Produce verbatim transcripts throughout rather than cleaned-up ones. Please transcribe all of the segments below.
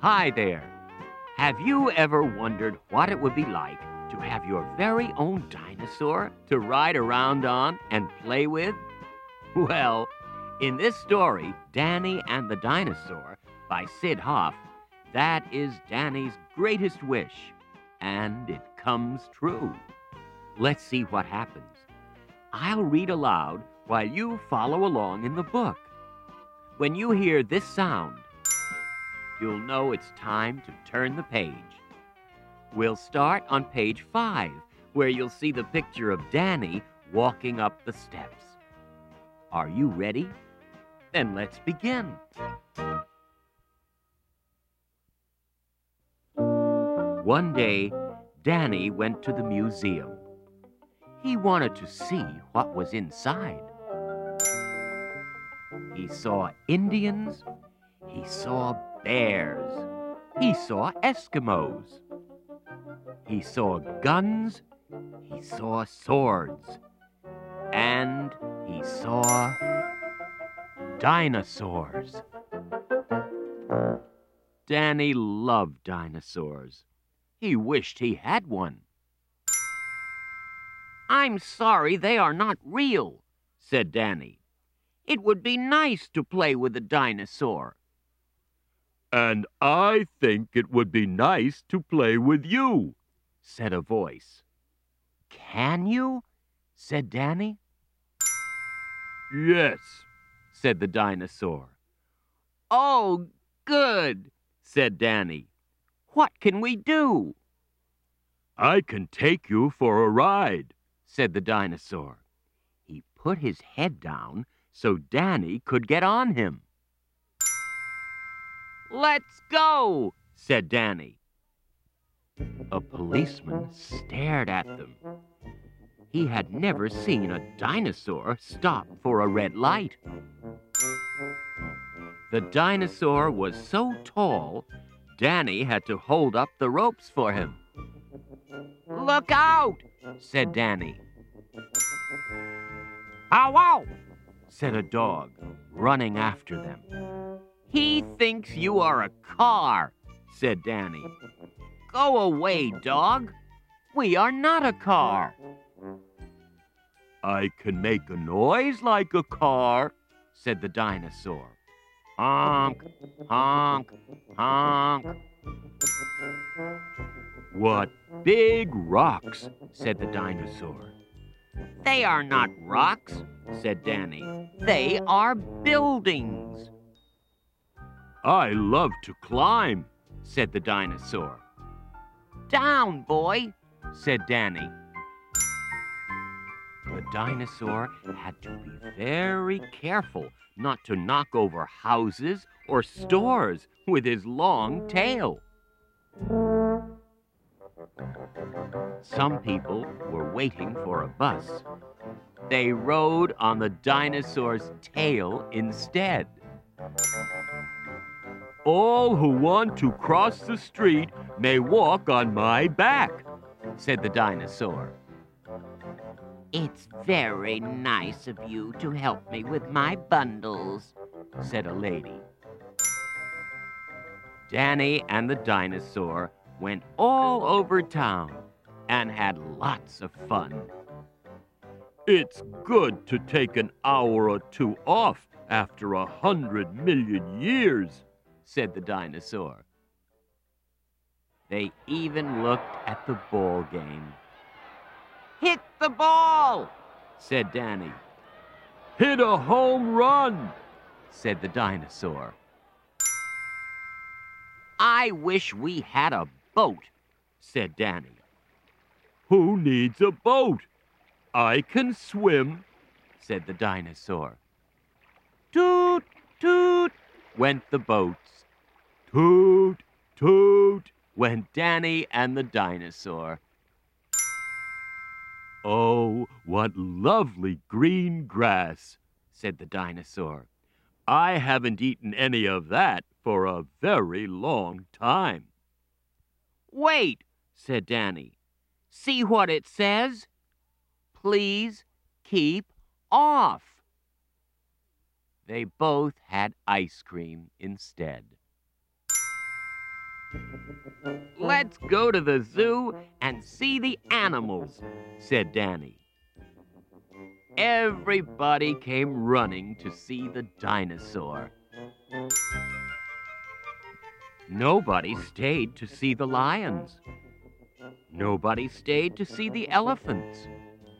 Hi there. Have you ever wondered what it would be like to have your very own dinosaur to ride around on and play with? Well, in this story, Danny and the Dinosaur by Sid Hoff, that is Danny's greatest wish, and it comes true. Let's see what happens. I'll read aloud while you follow along in the book. When you hear this sound, you'll know it's time to turn the page. We'll start on page five, where you'll see the picture of Danny walking up the steps. Are you ready? Then let's begin. One day, Danny went to the museum. He wanted to see what was inside. He saw Indians. He saw bears. He saw Eskimos. He saw guns. He saw swords. And he saw dinosaurs. Danny loved dinosaurs. He wished he had one. "I'm sorry they are not real," said Danny. "It would be nice to play with a dinosaur." "And I think it would be nice to play with you," said a voice. "Can you?" said Danny. "Yes," said the dinosaur. "Oh, good," said Danny. "What can we do?" "I can take you for a ride," said the dinosaur. He put his head down so Danny could get on him. "Let's go," said Danny. A policeman stared at them. He had never seen a dinosaur stop for a red light. The dinosaur was so tall, Danny had to hold up the ropes for him. "Look out!" said Danny. "Ow, wow!" said a dog, running after them. "He thinks you are a car," said Danny. "Go away, dog. We are not a car." "I can make a noise like a car," said the dinosaur. "Honk, honk, honk." "What big rocks," said the dinosaur. "They are not rocks," said Danny. "They are buildings." "I love to climb," said the dinosaur. "Down, boy," said Danny. The dinosaur had to be very careful not to knock over houses or stores with his long tail. Some people were waiting for a bus. They rode on the dinosaur's tail instead. "All who want to cross the street may walk on my back," said the dinosaur. "It's very nice of you to help me with my bundles," said a lady. Danny and the dinosaur went all over town and had lots of fun. "It's good to take an hour or two off after a hundred million years," said the dinosaur. They even looked at the ball game. "Hit the ball," said Danny. "Hit a home run," said the dinosaur. "I wish we had a boat," said Danny. "Who needs a boat? I can swim," said the dinosaur. Toot, toot, went the boats. Toot, toot, went Danny and the dinosaur. "Oh, what lovely green grass," said the dinosaur. "I haven't eaten any of that for a very long time." "Wait," said Danny. "See what it says? Please keep off." They both had ice cream instead. "Let's go to the zoo and see the animals," said Danny. Everybody came running to see the dinosaur. Nobody stayed to see the lions. Nobody stayed to see the elephants.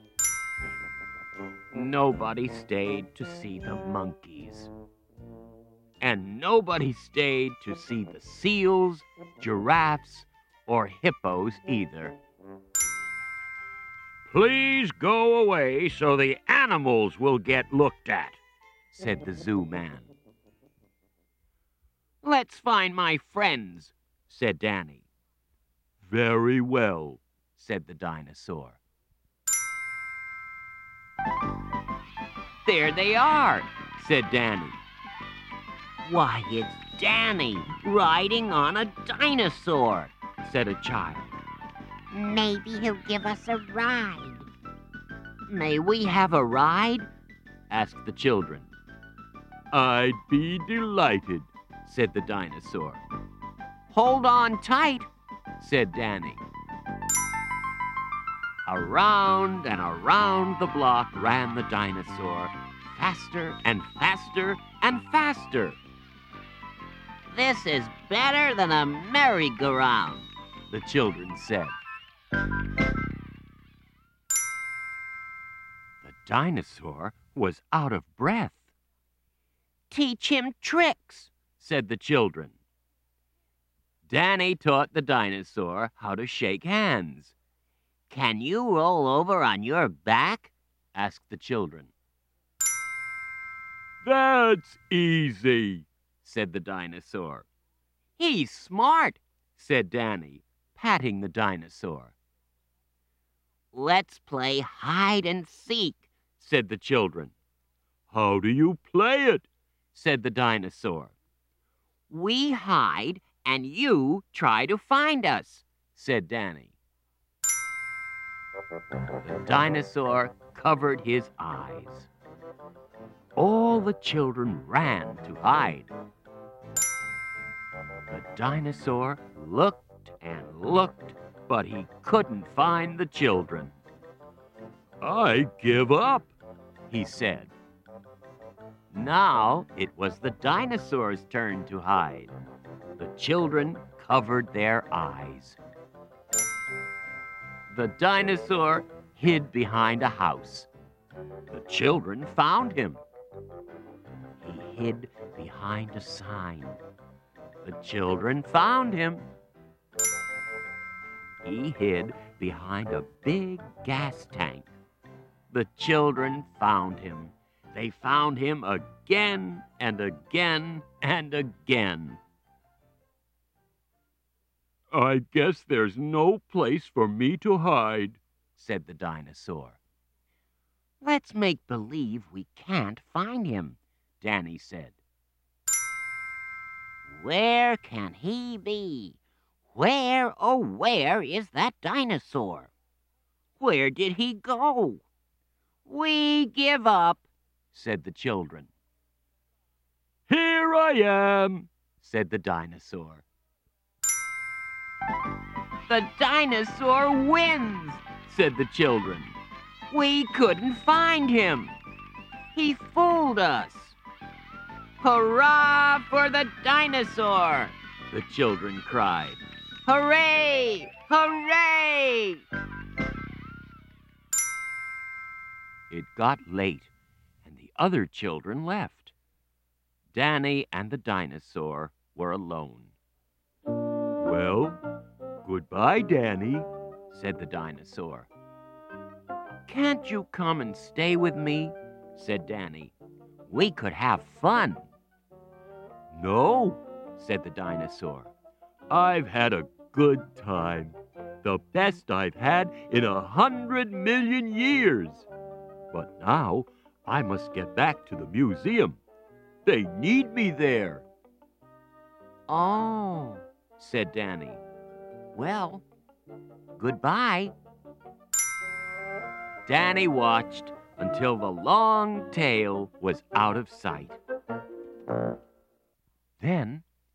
Nobody stayed to see the monkeys. And nobody stayed to see the seals, giraffes, or hippos either. Please go away so the animals will get looked at, said the zoo man. "Let's find my friends," said Danny. Very well, said the dinosaur. "There they are," said Danny. "Why, it's Danny riding on a dinosaur," said a child. Maybe he'll give us a ride. "May we have a ride?" asked the children. I'd be delighted, said the dinosaur. "Hold on tight," said Danny. Around and around the block ran the dinosaur, faster and faster and faster. "This is better than a merry-go-round," the children said. The dinosaur was out of breath. "Teach him tricks," said the children. Danny taught the dinosaur how to shake hands. "Can you roll over on your back?" asked the children. That's easy, said the dinosaur. "He's smart," said Danny, patting the dinosaur. "Let's play hide and seek," said the children. How do you play it? Said the dinosaur. "We hide and you try to find us," said Danny. The dinosaur covered his eyes. All the children ran to hide. The dinosaur looked and looked, but he couldn't find the children. I give up, he said. Now it was the dinosaur's turn to hide. The children covered their eyes. The dinosaur hid behind a house. The children found him. He hid behind a sign. The children found him. He hid behind a big gas tank. The children found him. They found him again and again and again. I guess there's no place for me to hide, said the dinosaur. Let's make believe we can't find him, Danny said. Where can he be? Where, oh, where is that dinosaur? Where did he go? We give up, said the children. Here I am, said the dinosaur. The dinosaur wins, said the children. We couldn't find him. He fooled us. Hurrah for the dinosaur, the children cried. Hooray! Hooray! It got late, and the other children left. Danny and the dinosaur were alone. Well, goodbye, Danny, said the dinosaur. Can't you come and stay with me? Said Danny. We could have fun. No, said the dinosaur. I've had a good time. The best I've had in a hundred million years. But now I must get back to the museum. They need me there. Oh, said Danny. Well, goodbye. Danny watched until the long tail was out of sight. Then